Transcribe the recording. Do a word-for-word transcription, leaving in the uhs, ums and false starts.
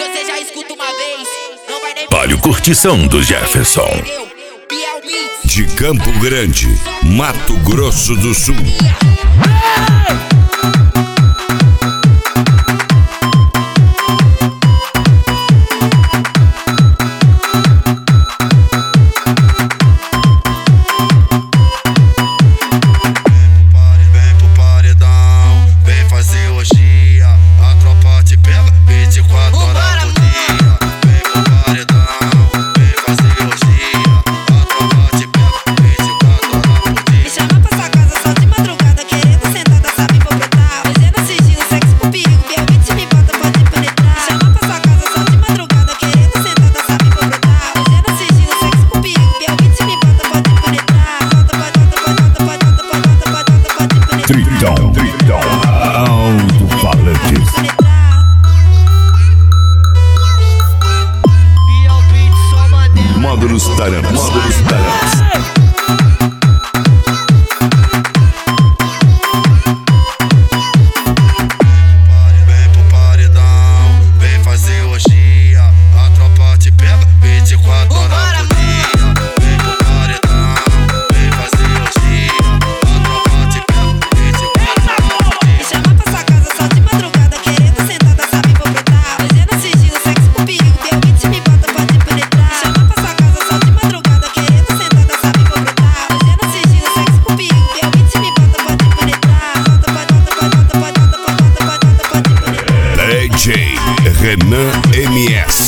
você já escuta uma vez, não vai nem... Olha o curtição do Jefferson. De Campo Grande, Mato Grosso do Sul. Tritão, Tritão, alto-falantes. Módulos Taranas, Módulos Taranas. Vem pro paredão, vem fazer orgia. A tropa te pega vinte e quatro horas por dia. Vem pro paredão, vem fazer orgia. A tropa te pega vinte e quatro horas por dia. Me chama pra sua casa só de madrugada, querendo sentada, sabe, vou brotar. Hoje é no sigilo, sexo com perigo, meu beat me bota, pode penetrar. Me chama pra sua casa só de madrugada, querendo sentada, sabe, vou brotar. Hoje é no sigilo, sexo com perigo, meu beat me bota, pode penetrar. Bota, bota, bota, bota, bota, bota, bota, bota, pode penetrar. D J Renan M S.